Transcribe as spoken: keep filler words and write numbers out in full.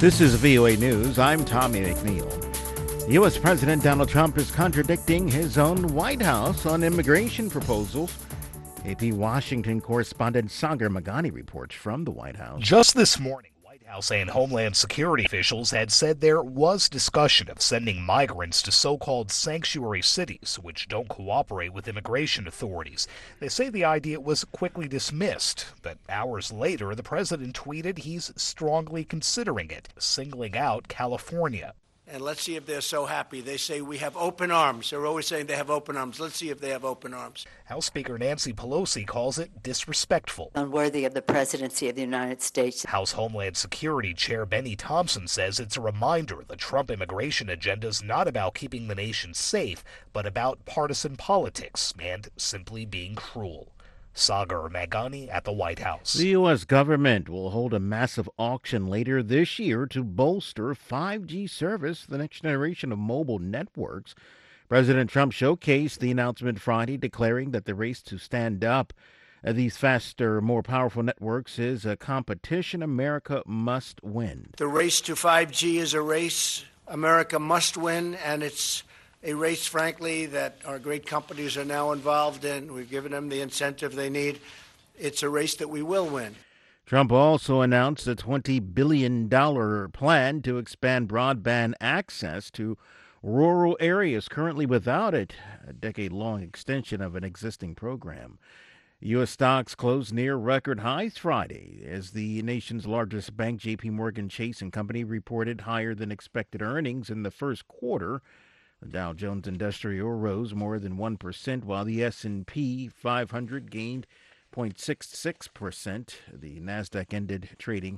This is V O A News. I'm Tommy McNeil. U S. President Donald Trump is contradicting his own White House on immigration proposals. A P Washington correspondent Sagar Magani reports from the White House. Just this morning, White House and Homeland Security officials had said there was discussion of sending migrants to so-called sanctuary cities, which don't cooperate with immigration authorities. They say the idea was quickly dismissed, but hours later, the president tweeted he's strongly considering it, singling out California. And let's see if they're so happy. They say we have open arms. They're always saying they have open arms. Let's see if they have open arms. House Speaker Nancy Pelosi calls it disrespectful. Unworthy of the presidency of the United States. House Homeland Security Chair Benny Thompson says it's a reminder the Trump immigration agenda is not about keeping the nation safe, but about partisan politics and simply being cruel. Sagar Magani at the White House. The U S government will hold a massive auction later this year to bolster five G service, the next generation of mobile networks. President Trump showcased the announcement Friday, declaring that the race to stand up uh, these faster, more powerful networks is a competition America must win. The race to five G is a race America must win, and it's a race, frankly, that our great companies are now involved in. We've given them the incentive they need. It's a race that we will win. Trump also announced a twenty billion dollars plan to expand broadband access to rural areas currently without it, a decade-long extension of an existing program. U S stocks closed near record highs Friday as the nation's largest bank, J P Morgan Chase and Company, reported higher than expected earnings in the first quarter. The Dow Jones Industrial rose more than one percent, while the S and P five hundred gained zero point six six percent. The Nasdaq ended trading